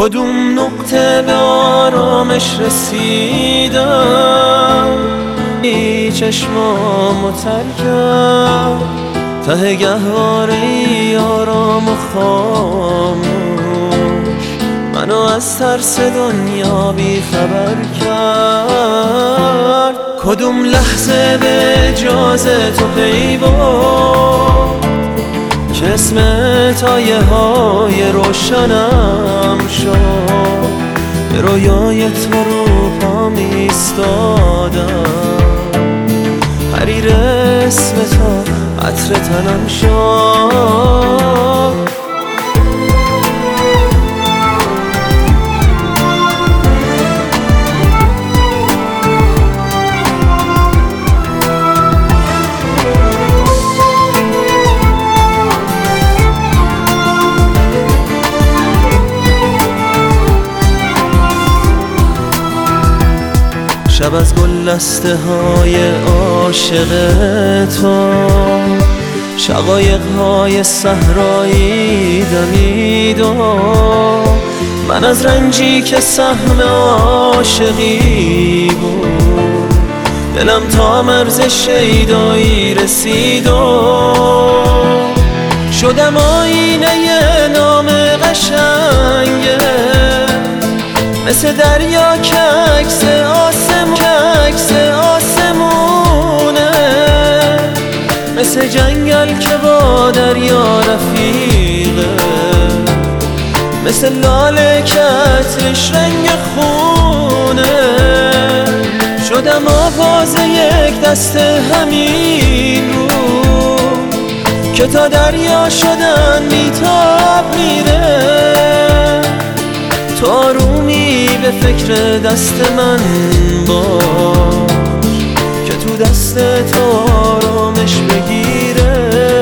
کدوم نقطه به آرامش رسیدم، چشمامو تر کرد ته گهواره آرام و خاموش، منو از ترس دنیا بی خبر کرد. کدوم لحظه به اجازه تو پی برد که اسم تایه های روشنم شد، به رویای تو رو پا ایستادم، حریر اسم تو عطر تنم شد. شب از گلدسته های عاشق تو، شقایق های صحرایی دمید و من از رنجی که سهم عاشقی بود، دلم تا مرز شیدایی رسید و شدم آینه نام قشنگه، مثل دریا که عکس آسمونه، مثل جنگل که با دریا رفیقه، مثل لاله که عطرش رنگ خونه. شدم آواز یک دست همین رو که تا دریا شدن بیتاب میره، تو آرومی به فکر دست من باش که تو دست تو آرامش بگیره،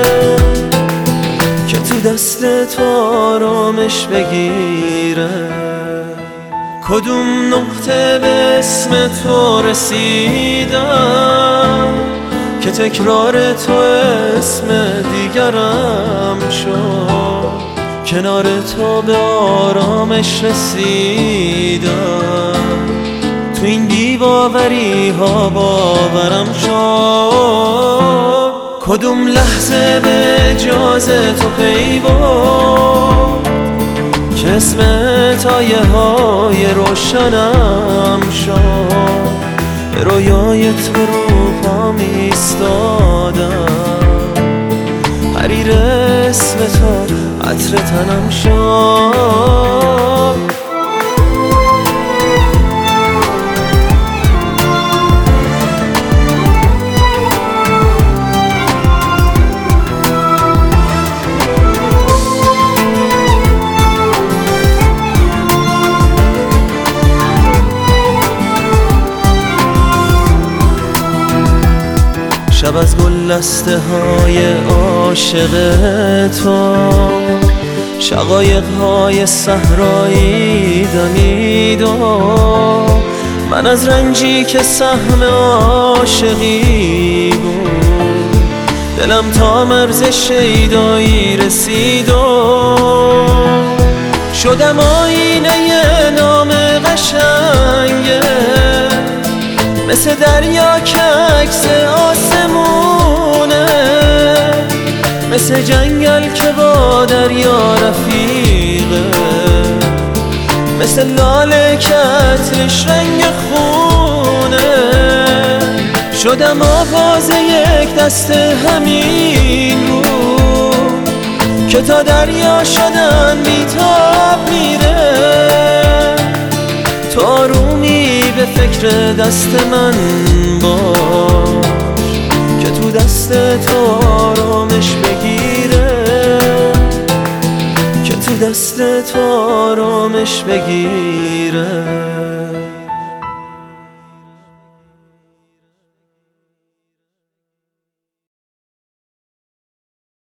که تو دست تو آرامش بگیره. کدوم نقطه به اسم تو رسیدم که تکرار تو اسم دیگرم شد، کنار تو به آرامش رسیدم، تو این بی‌باوری ها باورم شد. کدوم لحظه به اجازه تو پی برد که اسم تایه های روشنم شد، به رویای تو رو پا ایستادم، حریر اسم تو عطر تنم شد. شب از گلدسته های عاشق تو، شقایق های صحرایی دمید و من از رنجی که سهم عاشقی بود، دلم تا مرز شیدایی رسید و شدم آینه نام قشنگه، مثل دریا که عکس آسمونه، مثل جنگل که با دریا رفیقه، مثل لاله که عطرش رنگ خونه. شدم آواز یک دست همین رو که تا دریا شدن بیتاب میره، تو آرومی به فکر دست من باش که تو دست تو آرامش بگیره، که تو دست تو آرامش بگیره.